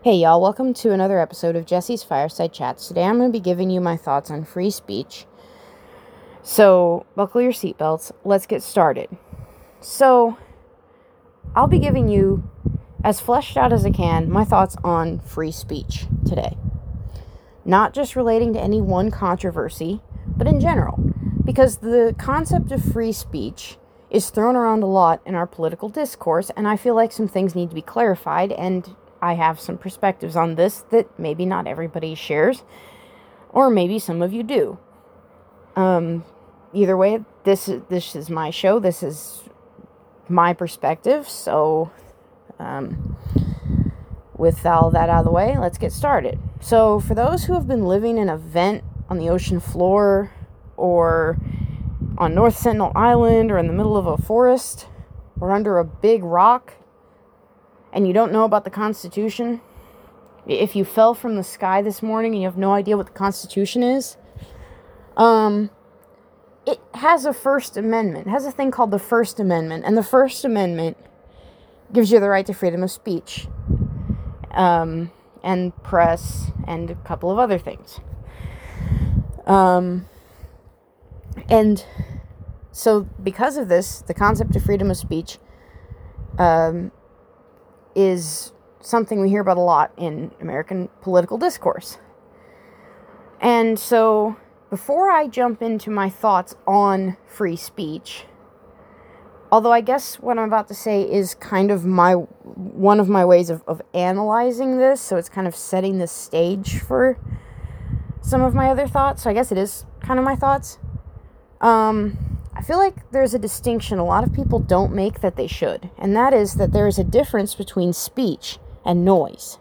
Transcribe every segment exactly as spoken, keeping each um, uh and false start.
Hey y'all, welcome to another episode of Jesse's Fireside Chats. Today I'm going to be giving you my thoughts on free speech. So, buckle your seatbelts, let's get started. So, I'll be giving you, as fleshed out as I can, my thoughts on free speech today. Not just relating to any one controversy, but in general. Because the concept of free speech is thrown around a lot in our political discourse, and I feel like some things need to be clarified, and I have some perspectives on this that maybe not everybody shares, or maybe some of you do. Um, either way, this is, this is my show, this is my perspective, so um, with all that out of the way, let's get started. So, for those who have been living in a vent on the ocean floor, or on North Sentinel Island, or in the middle of a forest, or under a big rock, and you don't know about the Constitution, if you fell from the sky this morning and you have no idea what the Constitution is, um, it has a First Amendment. It has a thing called the First Amendment, and the First Amendment gives you the right to freedom of speech, um, and press, and a couple of other things. Um, and so because of this, the concept of freedom of speech, um, is something we hear about a lot in American political discourse. And so, before I jump into my thoughts on free speech, although I guess what I'm about to say is kind of my, one of my ways of, of analyzing this, so it's kind of setting the stage for some of my other thoughts, so I guess it is kind of my thoughts. Um... I feel like there's a distinction a lot of people don't make that they should, and that is that there is a difference between speech and noise.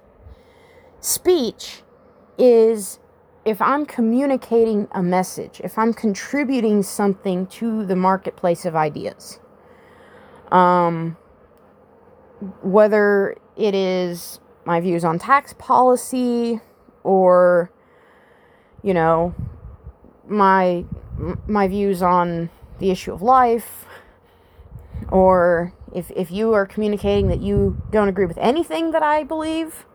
Speech is if I'm communicating a message, if I'm contributing something to the marketplace of ideas. Um, whether it is my views on tax policy, or, you know, my my views on the issue of life, or if if you are communicating that you don't agree with anything that I believe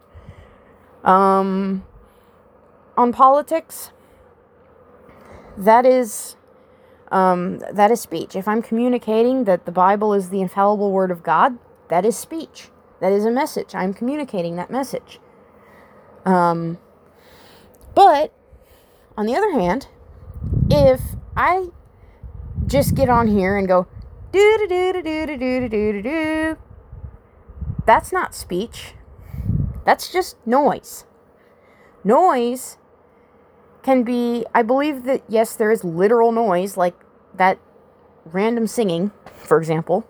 um, on politics, that is um, that is speech. If I'm communicating that the Bible is the infallible word of God, that is speech. That is a message. I'm communicating that message. Um, but on the other hand, if I just get on here and go do do do do do do do do do, that's not speech. That's just noise. Noise can be, I believe that, yes, there is literal noise, like that random singing, for example.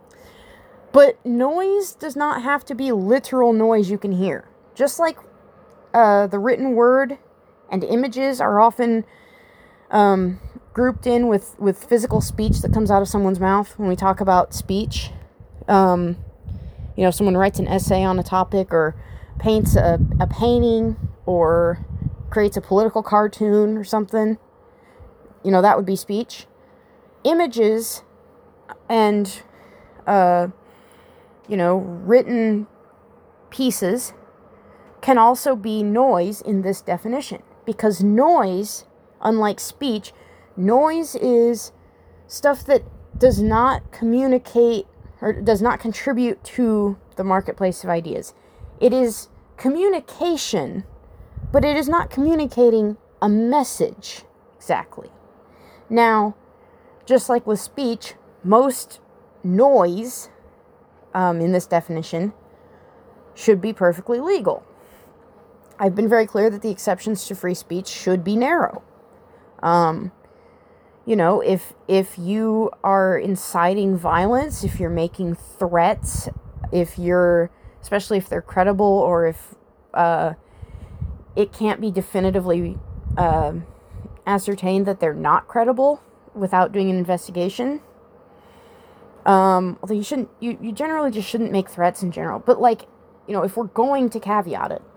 But noise does not have to be literal noise you can hear. Just like uh, the written word and images are often um, grouped in with, with physical speech that comes out of someone's mouth when we talk about speech. Um, you know, someone writes an essay on a topic, or paints a, a painting, or creates a political cartoon or something. You know, that would be speech. Images and, uh, you know, written pieces can also be noise in this definition. Because noise, unlike speech, noise is stuff that does not communicate or does not contribute to the marketplace of ideas. It is communication, but it is not communicating a message exactly. Now, just like with speech, most noise um, in this definition should be perfectly legal. I've been very clear that the exceptions to free speech should be narrow. Um, You know, if if you are inciting violence, if you're making threats, if you're, especially if they're credible, or if uh, it can't be definitively uh, ascertained that they're not credible without doing an investigation. Um, although you shouldn't, you, you generally just shouldn't make threats in general. But like, you know, if we're going to caveat it,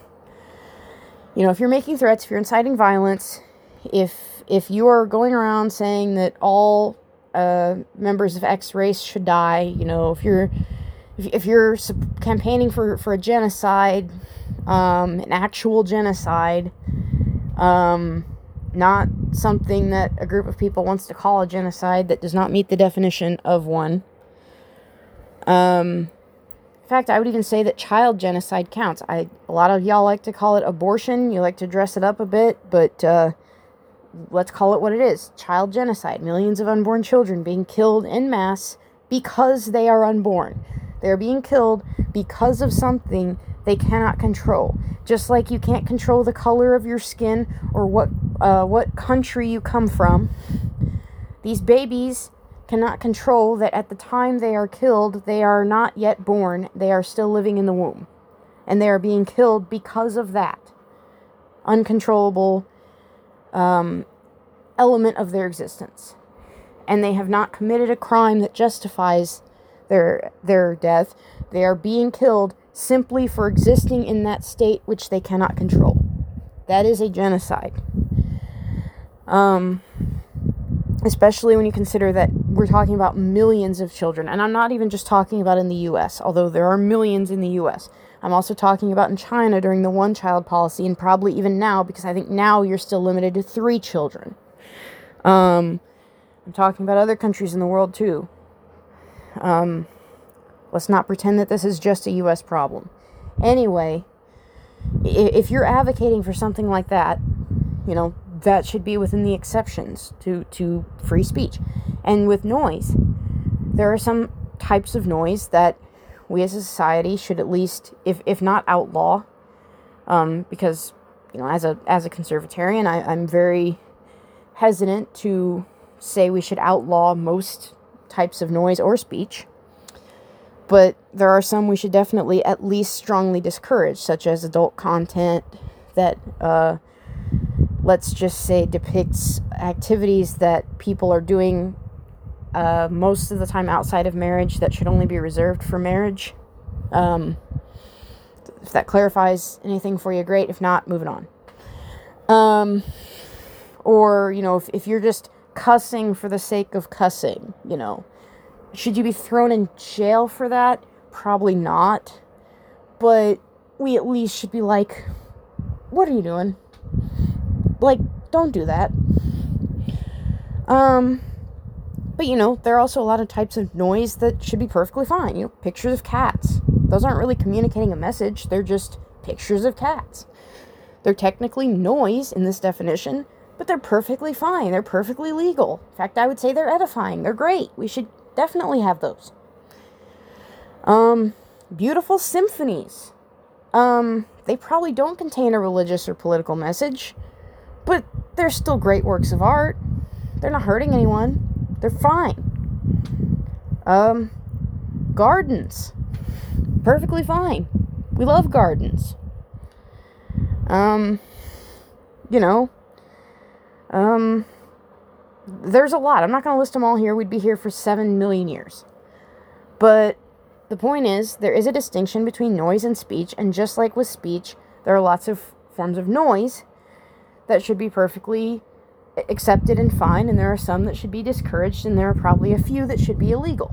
you know, if you're making threats, if you're inciting violence, if if you are going around saying that all uh, members of X race should die, you know, if you're if, if you're campaigning for, for a genocide, um, an actual genocide, um, not something that a group of people wants to call a genocide that does not meet the definition of one. Um, in fact, I would even say that child genocide counts. I, a lot of y'all like to call it abortion. You like to dress it up a bit, but uh, let's call it what it is. Child genocide. Millions of unborn children being killed en masse because they are unborn. They're being killed because of something they cannot control. Just like you can't control the color of your skin or what uh, what country you come from. These babies cannot control that at the time they are killed, they are not yet born. They are still living in the womb. And they are being killed because of that uncontrollable um, element of their existence. And they have not committed a crime that justifies their their death. They are being killed simply for existing in that state which they cannot control. That is a genocide. Um, especially when you consider that we're talking about millions of children. And I'm not even just talking about in the U S, although there are millions in the U S. I'm also talking about in China during the one-child policy, and probably even now, because I think now you're still limited to three children. Um, I'm talking about other countries in the world, too. Um, let's not pretend that this is just a U S problem. Anyway, if you're advocating for something like that, you know, that should be within the exceptions to, to free speech. And with noise, there are some types of noise that we as a society should at least, if if not outlaw, um, because, you know, as a as a conservatarian, I, I'm very hesitant to say we should outlaw most types of noise or speech. But there are some we should definitely at least strongly discourage, such as adult content that, uh, let's just say, depicts activities that people are doing uh, most of the time outside of marriage that should only be reserved for marriage. Um, if that clarifies anything for you, great. If not, moving on. Um, or, you know, if, if you're just cussing for the sake of cussing, you know, should you be thrown in jail for that? Probably not. But we at least should be like, what are you doing? Like, don't do that. Um, but, you know, there are also a lot of types of noise that should be perfectly fine. You know, pictures of cats. Those aren't really communicating a message. They're just pictures of cats. They're technically noise in this definition, but they're perfectly fine. They're perfectly legal. In fact, I would say they're edifying. They're great. We should definitely have those. Um, beautiful symphonies. Um, they probably don't contain a religious or political message, but they're still great works of art. They're not hurting anyone. They're fine. Um, gardens. Perfectly fine. We love gardens. Um, you know, um, there's a lot. I'm not going to list them all here. We'd be here for seven million years. But the point is, there is a distinction between noise and speech, and just like with speech, there are lots of forms of noise that should be perfectly accepted and fine, and there are some that should be discouraged, and there are probably a few that should be illegal.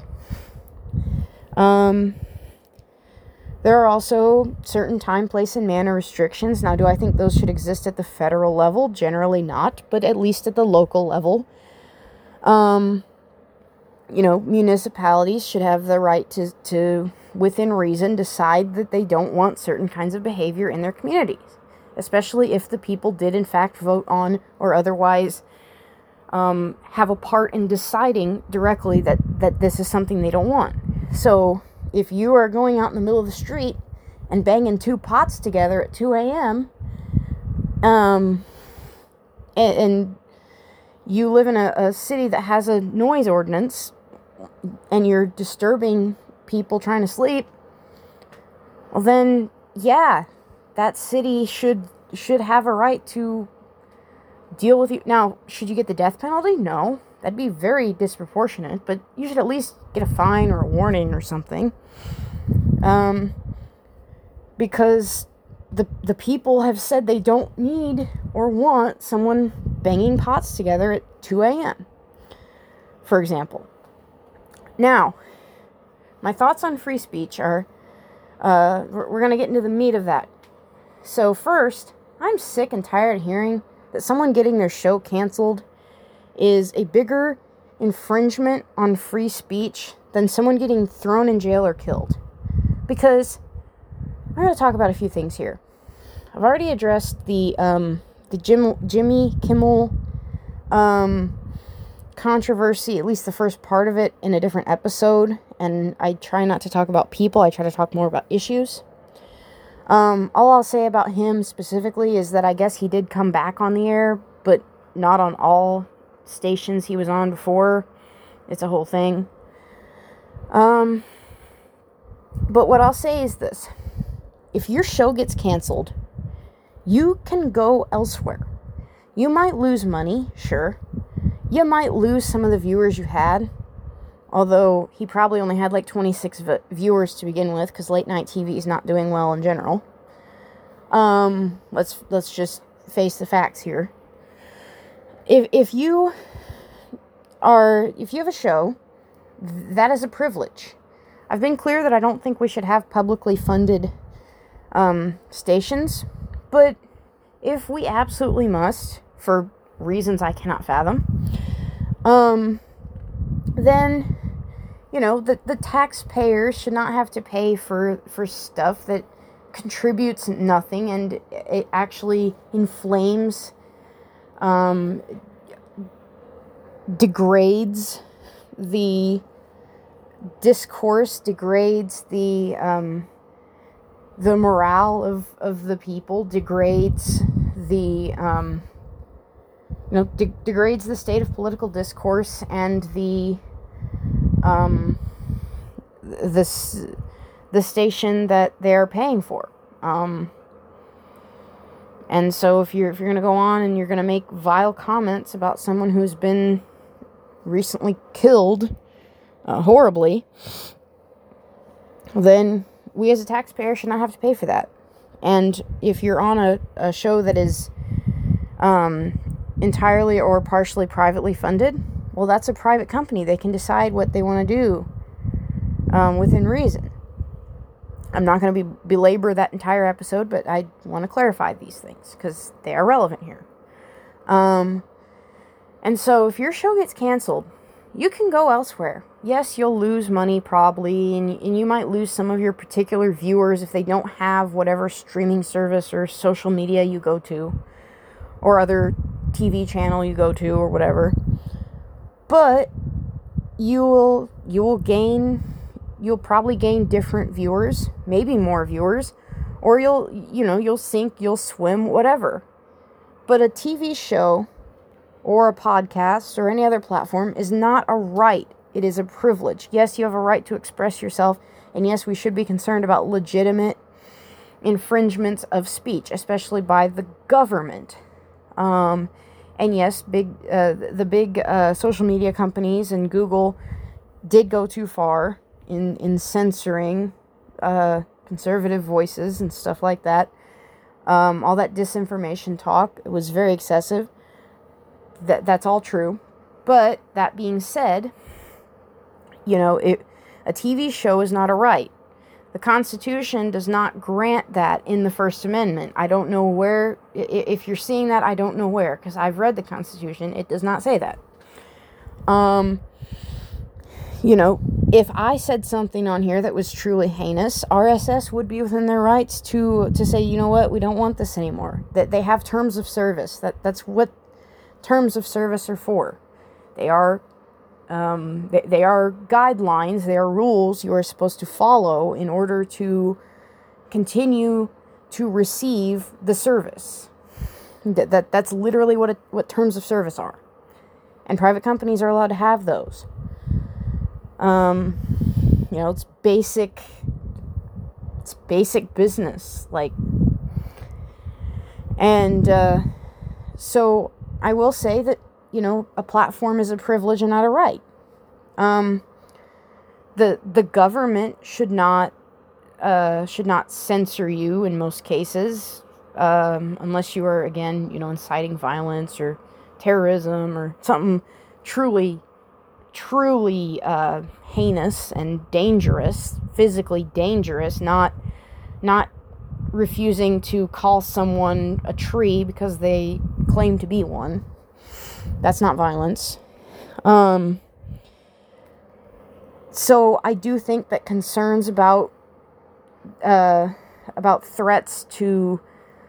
Um, there are also certain time, place, and manner restrictions. Now, do I think those should exist at the federal level? Generally not, but at least at the local level. Um, you know, municipalities should have the right to, to, within reason, decide that they don't want certain kinds of behavior in their communities. Especially if the people did in fact vote on or otherwise um, have a part in deciding directly that, that this is something they don't want. So if you are going out in the middle of the street and banging two pots together at two a.m., um, and, and you live in a, a city that has a noise ordinance and you're disturbing people trying to sleep, well then, yeah, that city should should have a right to deal with you. Now, should you get the death penalty? No. That'd be very disproportionate, but you should at least get a fine or a warning or something. Um, because the the people have said they don't need or want someone banging pots together at two a.m., for example. Now, my thoughts on free speech are, uh, we're, we're going to get into the meat of that. So first, I'm sick and tired of hearing that someone getting their show canceled is a bigger infringement on free speech than someone getting thrown in jail or killed. Because I'm going to talk about a few things here. I've already addressed the um, the Jim, Jimmy Kimmel um, controversy, at least the first part of it, in a different episode. And I try not to talk about people. I try to talk more about issues. Um, all I'll say about him specifically is that I guess he did come back on the air, but not on all stations he was on before. It's a whole thing. Um, but what I'll say is this. If your show gets canceled, you can go elsewhere. You might lose money, sure. You might lose some of the viewers you had. Although he probably only had like twenty-six v- viewers to begin with, because late night T V is not doing well in general. Um, let's let's just face the facts here. If if you are if you have a show, that is a privilege. I've been clear that I don't think we should have publicly funded um, stations, but if we absolutely must, for reasons I cannot fathom, um, then, you know, the, the taxpayers should not have to pay for, for stuff that contributes nothing and it actually inflames, um, degrades the discourse, degrades the, um, the morale of, of the people, degrades the, um, you know, de- degrades the state of political discourse and the, um, this, the station that they're paying for. Um, and so if you're, if you're going to go on and you're going to make vile comments about someone who's been recently killed, uh, horribly, then we as a taxpayer should not have to pay for that. And if you're on a, a show that is, um, entirely or partially privately funded, well, that's a private company. They can decide what they want to do, um, within reason. I'm not going to be belabor that entire episode, but I want to clarify these things because they are relevant here. Um, and so if your show gets canceled, you can go elsewhere. Yes, you'll lose money probably, and, and you might lose some of your particular viewers if they don't have whatever streaming service or social media you go to, or other T V channel you go to, or whatever. But you will you will gain you'll probably gain different viewers, maybe more viewers, or you'll you know you'll sink, you'll swim, whatever. But a T V show or a podcast or any other platform is not a right. It is a privilege. Yes, you have a right to express yourself, and yes, we should be concerned about legitimate infringements of speech, especially by the government. Um, and yes, big uh, the big uh, social media companies and Google did go too far in in censoring uh, conservative voices and stuff like that. Um, all that disinformation talk, it was very excessive. That that's all true. But that being said, you know, it, a T V show is not a right. The Constitution does not grant that in the First Amendment. I don't know where, if you're seeing that, I don't know where, because I've read the Constitution. It does not say that. Um, you know, if I said something on here that was truly heinous, R S S would be within their rights to, to say, you know what, we don't want this anymore. That they have terms of service. That that's what terms of service are for. They are Um, they, they are guidelines, they are rules you are supposed to follow in order to continue to receive the service. That, that That's literally what it, what terms of service are. And private companies are allowed to have those. Um, you know, it's basic, it's basic business, like, and, uh, so I will say that, you know, a platform is a privilege and not a right. Um, the the government should not uh, should not censor you in most cases, um, unless you are, again, you know, inciting violence or terrorism or something truly, truly uh, heinous and dangerous, physically dangerous, not not refusing to call someone a tree because they claim to be one. That's not violence. Um, so I do think that concerns about uh, about threats to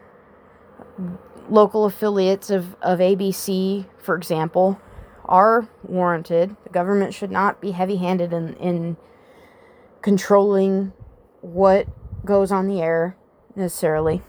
local affiliates of, of A B C, for example, are warranted. The government should not be heavy-handed in, in controlling what goes on the air, necessarily.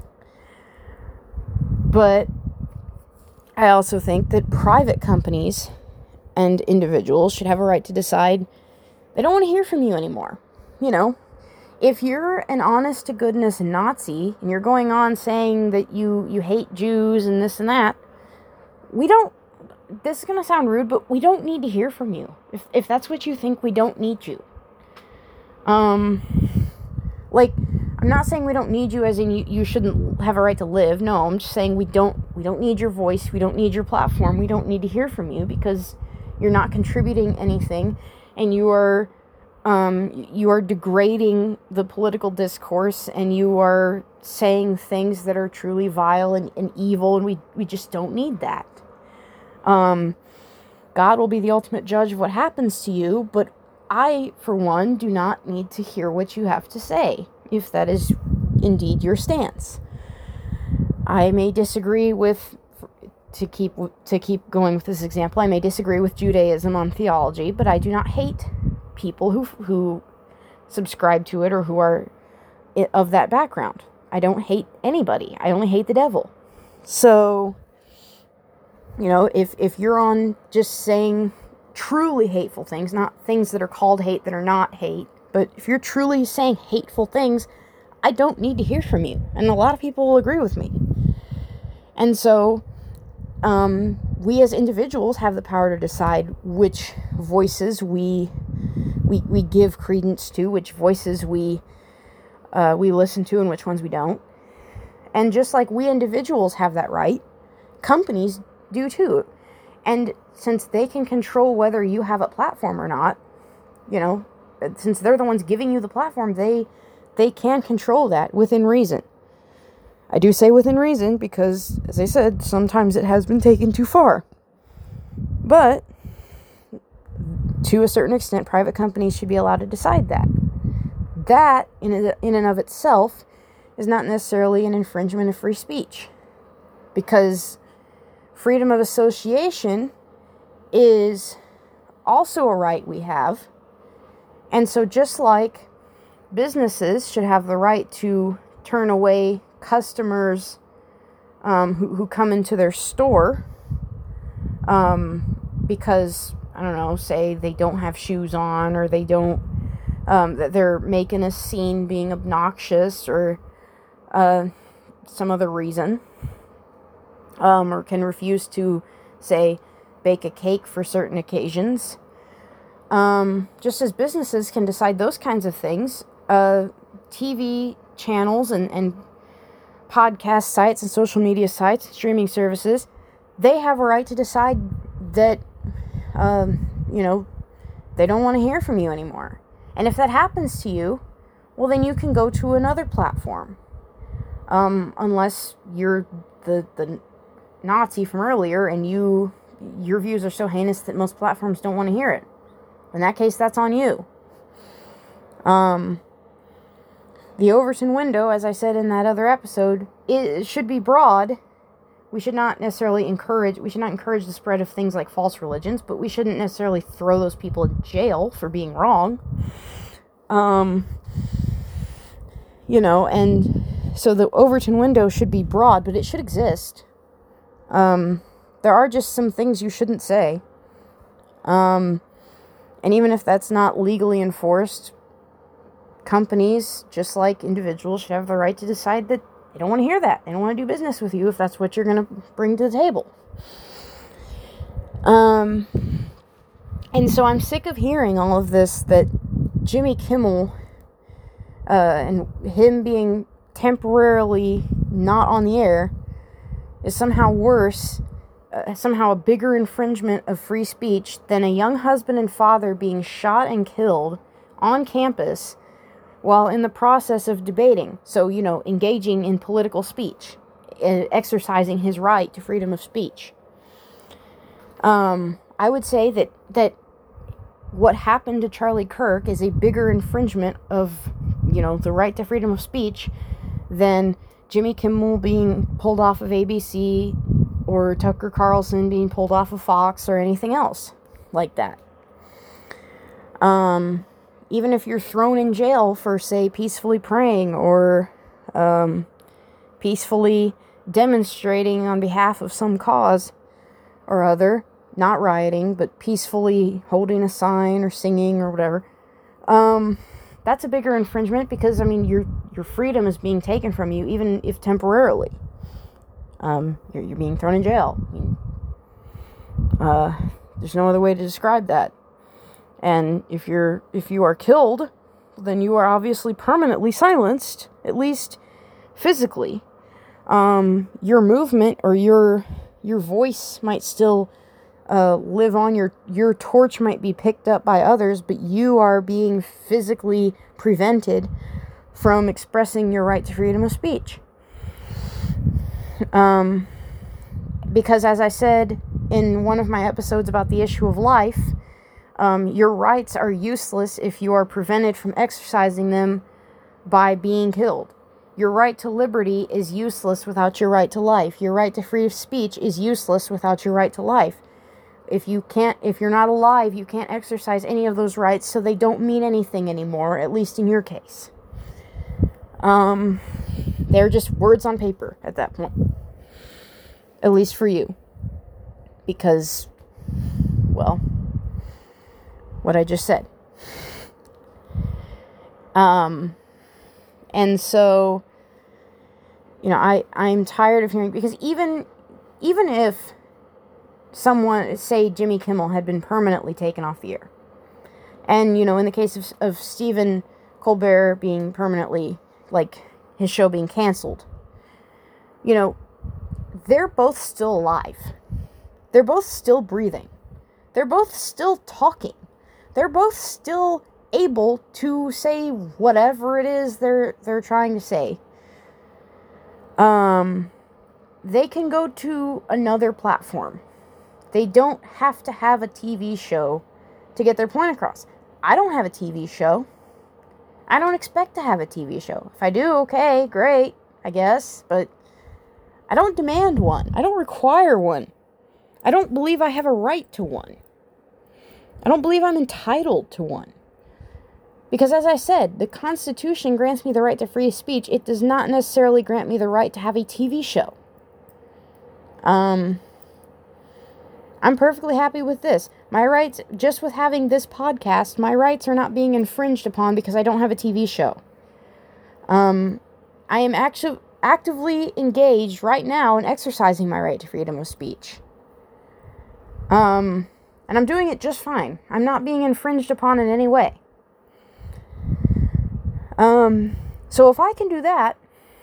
But I also think that private companies and individuals should have a right to decide they don't want to hear from you anymore. You know, if you're an honest-to-goodness Nazi and you're going on saying that you, you hate Jews and this and that, we don't, this is going to sound rude, but we don't need to hear from you. If if that's what you think, we don't need you. Um, like, I'm not saying we don't need you as in you, you shouldn't have a right to live. No, I'm just saying we don't, we don't need your voice. We don't need your platform. We don't need to hear from you because you're not contributing anything, and you are, um, you are degrading the political discourse, and you are saying things that are truly vile and, and evil, and we, we just don't need that. Um, God will be the ultimate judge of what happens to you, but I, for one, do not need to hear what you have to say, if that is indeed your stance. I may disagree with, to keep to keep going with this example, I may disagree with Judaism on theology, but I do not hate people who who subscribe to it or who are of that background. I don't hate anybody. I only hate the devil. So, you know, if if you're on just saying truly hateful things, not things that are called hate that are not hate, but if you're truly saying hateful things, I don't need to hear from you. And a lot of people will agree with me. And so, um, we as individuals have the power to decide which voices we we we give credence to, which voices we uh, we listen to, and which ones we don't. And just like we individuals have that right, companies do too. And since they can control whether you have a platform or not, you know, since they're the ones giving you the platform, they they can control that within reason. I do say within reason because, as I said, sometimes it has been taken too far. But to a certain extent, private companies should be allowed to decide that. That, in in and of itself, is not necessarily an infringement of free speech, because freedom of association is also a right we have. And so just like businesses should have the right to turn away customers um, who, who come into their store um, because, I don't know, say they don't have shoes on, or they don't, um, that they're making a scene being obnoxious, or uh, some other reason, um, or can refuse to, say, bake a cake for certain occasions. Um, just as businesses can decide those kinds of things, uh, T V channels and, and podcast sites and social media sites, streaming services, they have a right to decide that, um, you know, they don't want to hear from you anymore. And if that happens to you, well, then you can go to another platform. Um, unless you're the, the Nazi from earlier and you, your views are so heinous that most platforms don't want to hear it. In that case, that's on you. Um, the Overton window, as I said in that other episode, it should be broad. We should not necessarily encourage, we should not encourage the spread of things like false religions, but we shouldn't necessarily throw those people in jail for being wrong. Um, you know, and so the Overton window should be broad, but it should exist. Um, there are just some things you shouldn't say. Um, and even if that's not legally enforced, companies, just like individuals, should have the right to decide that they don't want to hear that. They don't want to do business with you if that's what you're going to bring to the table. Um, and so I'm sick of hearing all of this, that Jimmy Kimmel, uh, and him being temporarily not on the air is somehow worse, uh, somehow a bigger infringement of free speech than a young husband and father being shot and killed on campus while in the process of debating. So, you know, engaging in political speech, exercising his right to freedom of speech. Um, I would say that, that what happened to Charlie Kirk is a bigger infringement of, you know, the right to freedom of speech than Jimmy Kimmel being pulled off of A B C or Tucker Carlson being pulled off of Fox or anything else like that. Um, even if you're thrown in jail for, say, peacefully praying or um, peacefully demonstrating on behalf of some cause or other, not rioting, but peacefully holding a sign or singing or whatever, um, that's a bigger infringement because, I mean, your your freedom is being taken from you, even if temporarily. Um, you're, you're being thrown in jail. I mean, uh, there's no other way to describe that. And if you're if you are killed, then you are obviously permanently silenced, at least physically. Um, your movement or your your voice might still uh, live on. Your your torch might be picked up by others, but you are being physically prevented from expressing your right to freedom of speech. Um, because as I said in one of my episodes about the issue of life, um, your rights are useless if you are prevented from exercising them by being killed. Your right to liberty is useless without your right to life. Your right to free speech is useless without your right to life. If you can't, if you're not alive, you can't exercise any of those rights, so they don't mean anything anymore, at least in your case. Um, they're just words on paper at that point. At least for you. Because, well, what I just said. Um, and so, you know, I, I'm tired of hearing, because even, even if someone, say Jimmy Kimmel, had been permanently taken off the air, and, you know, in the case of, of Stephen Colbert being permanently, like, his show being canceled, you know, they're both still alive. They're both still breathing. They're both still talking. They're both still able to say whatever it is they're they're trying to say. Um, they can go to another platform. They don't have to have a T V show to get their point across. I don't have a T V show. I don't expect to have a T V show. If I do, okay, great, I guess, but I don't demand one. I don't require one. I don't believe I have a right to one. I don't believe I'm entitled to one. Because as I said, the Constitution grants me the right to free speech. It does not necessarily grant me the right to have a T V show. Um, I'm perfectly happy with this. My rights, just with having this podcast, my rights are not being infringed upon because I don't have a T V show. Um, I am actu- actively engaged right now in exercising my right to freedom of speech. Um, and I'm doing it just fine. I'm not being infringed upon in any way. Um, so if I can do that,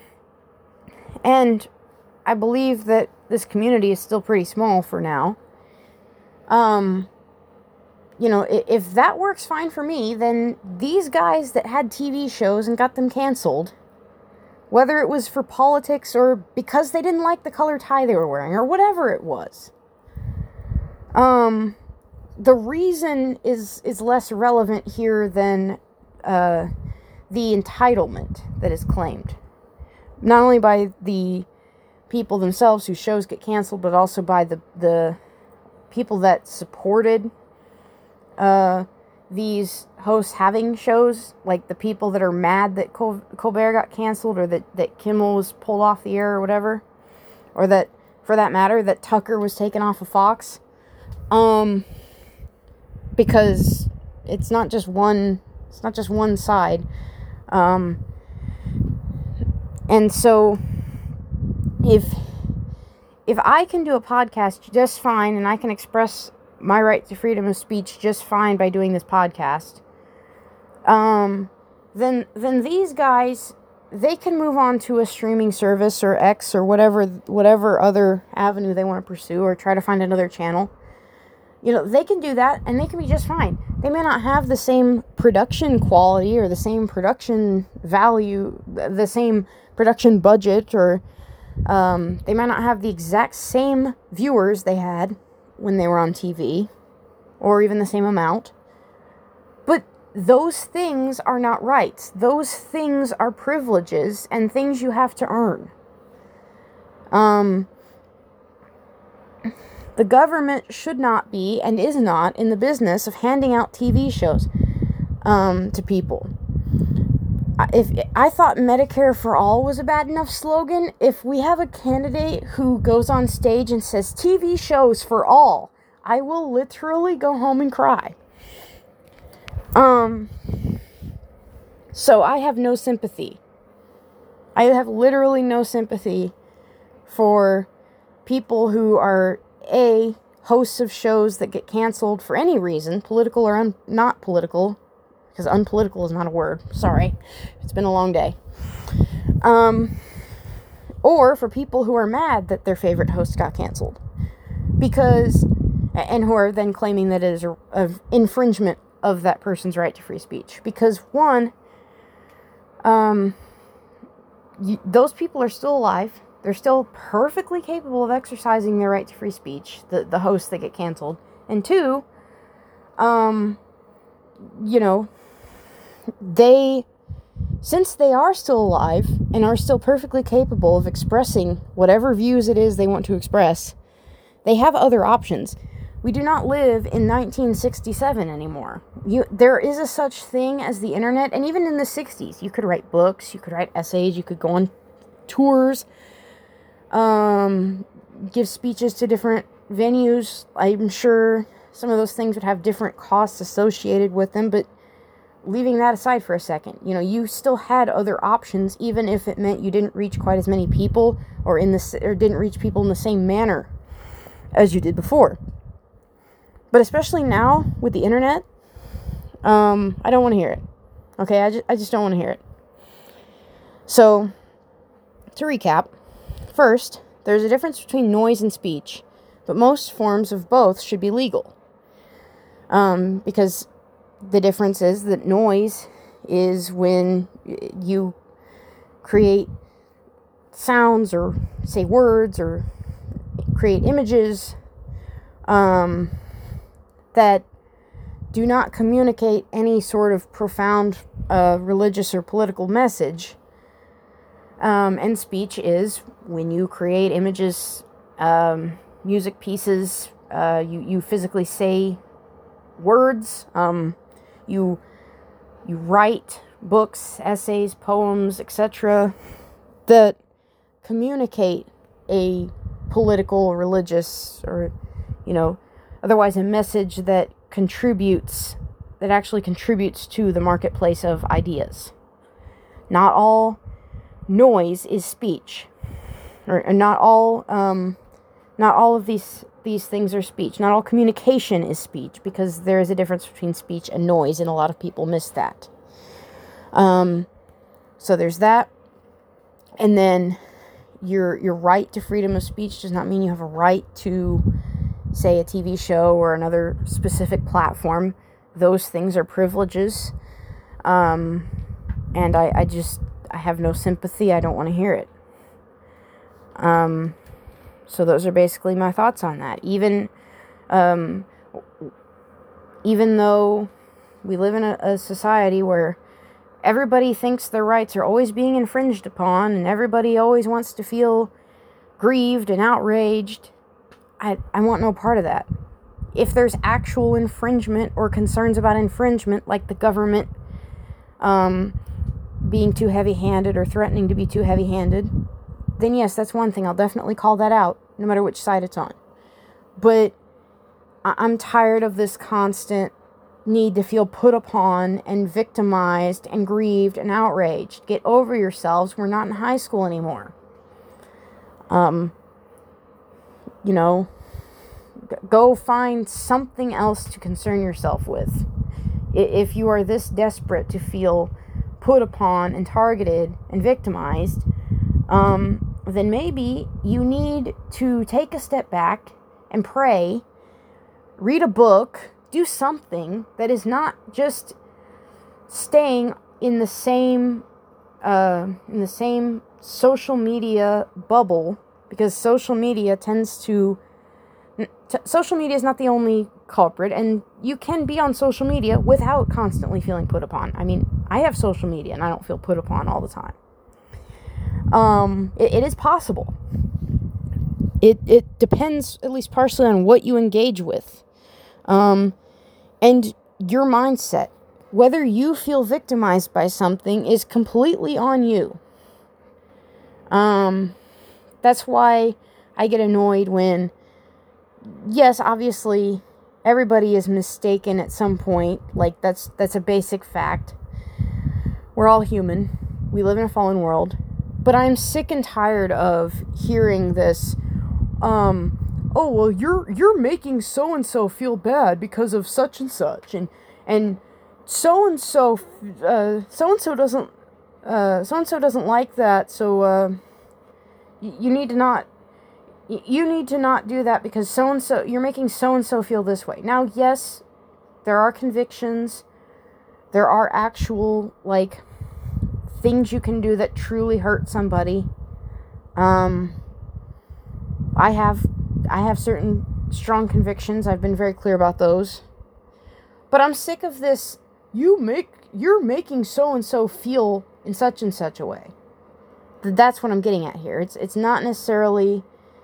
and I believe that this community is still pretty small for now, um, you know, if, if that works fine for me, then these guys that had T V shows and got them canceled, whether it was for politics or because they didn't like the color tie they were wearing or whatever it was, um, the reason is, is less relevant here than, uh, the entitlement that is claimed. Not only by the people themselves whose shows get canceled, but also by the, the people that supported uh, these hosts having shows, like the people that are mad that Col- Colbert got canceled, or that, that Kimmel was pulled off the air or whatever, or that, for that matter, that Tucker was taken off of Fox. Um, because it's not just one, it's not just one side. Um, and so if, if I can do a podcast just fine, and I can express my right to freedom of speech just fine by doing this podcast, um, then, then these guys, they can move on to a streaming service or X or whatever, whatever other avenue they want to pursue, or try to find another channel. You know, they can do that and they can be just fine. They may not have the same production quality or the same production value, the same production budget, or um, they might not have the exact same viewers they had when they were on T V, or even the same amount. But those things are not rights. Those things are privileges and things you have to earn. Um, the government should not be, and is not, in the business of handing out T V shows um, to people. If I thought Medicare for all was a bad enough slogan, if we have a candidate who goes on stage and says T V shows for all, I will literally go home and cry. Um, so I have no sympathy. I have literally no sympathy for people who are, A, hosts of shows that get canceled for any reason, political or un- not political, because unpolitical is not a word. Sorry. It's been a long day. Um, or for people who are mad that their favorite host got canceled. Because, and who are then claiming that it is an infringement of that person's right to free speech. Because, one, um, you, those people are still alive. They're still perfectly capable of exercising their right to free speech, the, the hosts that get canceled. And two, um, you know, they, since they are still alive and are still perfectly capable of expressing whatever views it is they want to express, they have other options. We do not live in nineteen sixty-seven anymore. You, there is a such thing as the internet, and even in the sixties, you could write books, you could write essays, you could go on tours, um, give speeches to different venues. I'm sure some of those things would have different costs associated with them, but leaving that aside for a second, you know, you still had other options, even if it meant you didn't reach quite as many people, or in the or didn't reach people in the same manner as you did before. But especially now with the internet, um, I don't want to hear it. Okay, I just, I just don't want to hear it. So, to recap, first, there's a difference between noise and speech, but most forms of both should be legal. Um, because the difference is that noise is when you create sounds or say words or create images um, that do not communicate any sort of profound uh, religious or political message. Um, and speech is when you create images, um, music pieces, uh, you, you physically say words, um, you you write books, essays, poems, et cetera that communicate a political, religious, or, you know, otherwise a message that contributes, that actually contributes to the marketplace of ideas. Not all noise is speech, or, or not all, um, not all of these these things are speech. Not all communication is speech, because there is a difference between speech and noise, and a lot of people miss that. Um, so there's that, and then your your right to freedom of speech does not mean you have a right to, say, a T V show or another specific platform. Those things are privileges, um, and I, I just I have no sympathy. I don't want to hear it. Um, so those are basically my thoughts on that. Even, um, even though we live in a, a society where everybody thinks their rights are always being infringed upon, and everybody always wants to feel grieved and outraged, I, I want no part of that. If there's actual infringement or concerns about infringement, like the government um, being too heavy-handed or threatening to be too heavy-handed, then yes, that's one thing. I'll definitely call that out, no matter which side it's on. But I- I'm tired of this constant need to feel put upon and victimized and grieved and outraged. Get over yourselves. We're not in high school anymore. Um, you know, g- go find something else to concern yourself with. I- if you are this desperate to feel put upon and targeted and victimized, um, then maybe you need to take a step back and pray read a book, do something that is not just staying in the same uh, in the same social media bubble, because social media tends to t- social media is not the only culprit, and you can be on social media without constantly feeling put upon. I mean, I have social media and I don't feel put upon all the time. Um, it, it is possible. It it depends, at least partially, on what you engage with. Um, and your mindset. Whether you feel victimized by something is completely on you. Um, that's why I get annoyed when, yes, obviously, everybody is mistaken at some point. Like, that's that's a basic fact. We're all human. We live in a fallen world. But I'm sick and tired of hearing this, um, oh, well, you're you're making so-and-so feel bad because of such and such, and, and so-and-so, uh, so-and-so doesn't, uh, so-and-so doesn't like that, so, uh, y- you need to not, y- you need to not do that because so-and-so, you're making so-and-so feel this way. Now, yes, there are convictions, there are actual, like, things you can do that truly hurt somebody. Um, I have, I have certain strong convictions. I've been very clear about those. But I'm sick of this, you make, you're making so-and-so feel in such and such a way. That's what I'm getting at here. It's, it's not necessarily,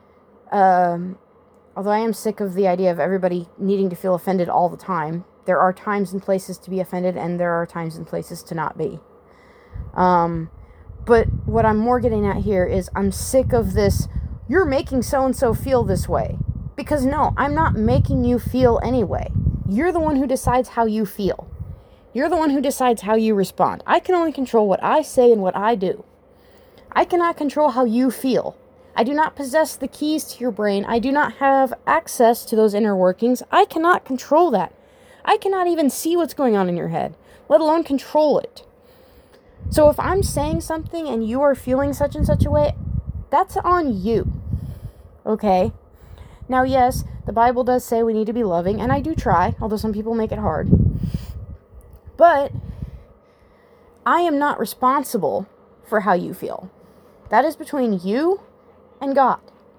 um, although I am sick of the idea of everybody needing to feel offended all the time. There are times and places to be offended, and there are times and places to not be. Um, but what I'm more getting at here is I'm sick of this, you're making so-and-so feel this way. Because no, I'm not making you feel anyway. You're the one who decides how you feel. You're the one who decides how you respond. I can only control what I say and what I do. I cannot control how you feel. I do not possess the keys to your brain. I do not have access to those inner workings. I cannot control that. I cannot even see what's going on in your head, let alone control it. So if I'm saying something and you are feeling such and such a way, that's on you. Okay? Now, yes, the Bible does say we need to be loving, and I do try, although some people make it hard. But I am not responsible for how you feel. That is between you and God.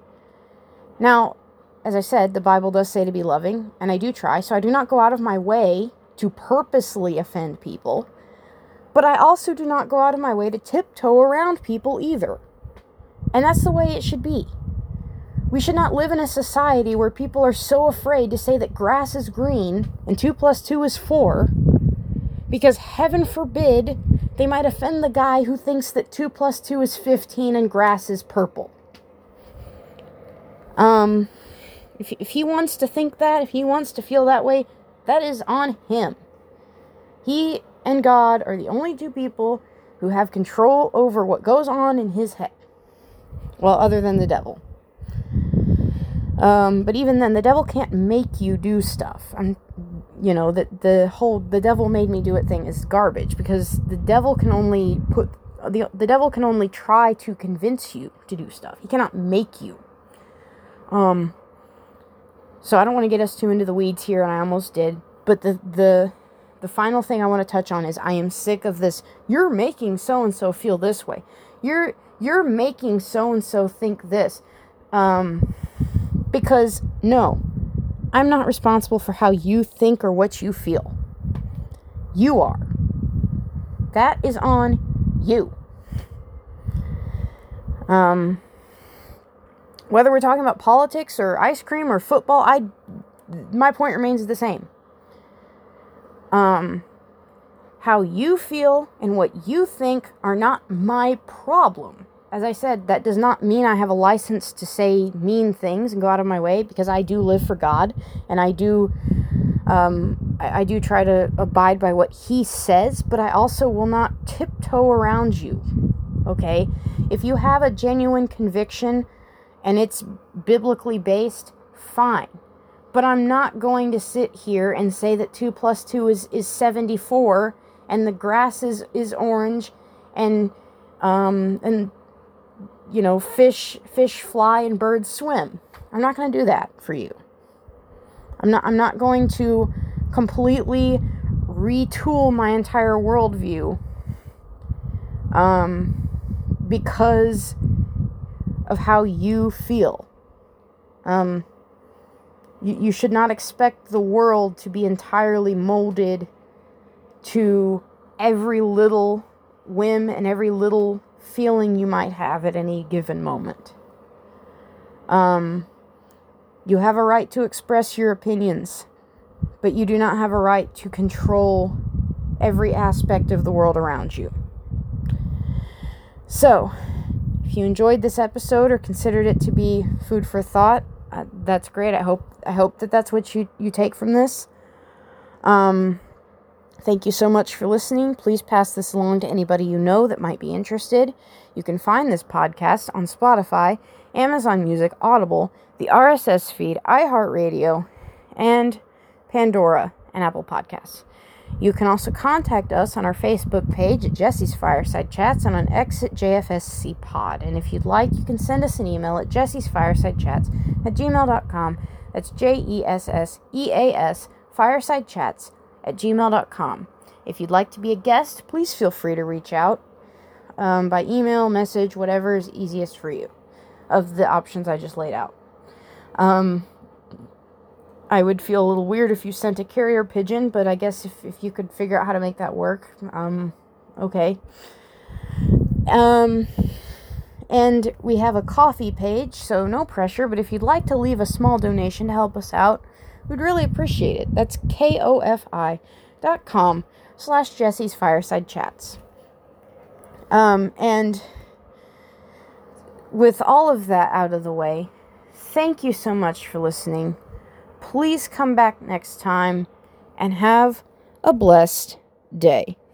Now, as I said, the Bible does say to be loving, and I do try, so I do not go out of my way to purposely offend people. But I also do not go out of my way to tiptoe around people either. And that's the way it should be. We should not live in a society where people are so afraid to say that grass is green and two plus two is four, because heaven forbid they might offend the guy who thinks that two plus two is fifteen and grass is purple. Um, if, if he wants to think that, if he wants to feel that way, that is on him. He and God are the only two people who have control over what goes on in his head. Well, other than the devil. Um, but even then, the devil can't make you do stuff. I'm, you know, the, the whole, the devil made me do it thing is garbage, because the devil can only put, the, the devil can only try to convince you to do stuff. He cannot make you. Um, so I don't want to get us too into the weeds here, and I almost did, but the, the, the final thing I want to touch on is I am sick of this, you're making so-and-so feel this way. You're, you're making so-and-so think this. Um, because, no, I'm not responsible for how you think or what you feel. You are. That is on you. Um, whether we're talking about politics or ice cream or football, I, my point remains the same. Um, how you feel and what you think are not my problem. As I said, that does not mean I have a license to say mean things and go out of my way, because I do live for God, and I do, um, I, I do try to abide by what He says, but I also will not tiptoe around you, okay? If you have a genuine conviction and it's biblically based, fine. But I'm not going to sit here and say that two plus two is, is seventy-four, and the grass is, is orange, and, um, and, you know, fish, fish fly and birds swim. I'm not going to do that for you. I'm not I'm not going to completely retool my entire worldview um, because of how you feel. Um, you, you should not expect the world to be entirely molded to every little whim and every little feeling you might have at any given moment. Um, you have a right to express your opinions, but you do not have a right to control every aspect of the world around you. So, if you enjoyed this episode or considered it to be food for thought, uh, that's great. I hope I hope that that's what you, you take from this. Um, thank you so much for listening. Please pass this along to anybody you know that might be interested. You can find this podcast on Spotify, Amazon Music, Audible, the R S S feed, iHeartRadio, and Pandora and Apple Podcasts. You can also contact us on our Facebook page at Jesse's Fireside Chats and on X at J F S C Pod. And if you'd like, you can send us an email at Jesse's Fireside Chats at gmail dot com. That's J E S S E A S Fireside Chats at gmail dot com. If you'd like to be a guest, please feel free to reach out um, by email, message, whatever is easiest for you of the options I just laid out. Um... I would feel a little weird if you sent a carrier pigeon, but I guess if, if you could figure out how to make that work, um, okay. Um, and we have a coffee page, so no pressure, but if you'd like to leave a small donation to help us out, we'd really appreciate it. That's ko-fi dot com slash Jesse's Fireside Chats. Um, and with all of that out of the way, thank you so much for listening. Please come back next time and have a blessed day.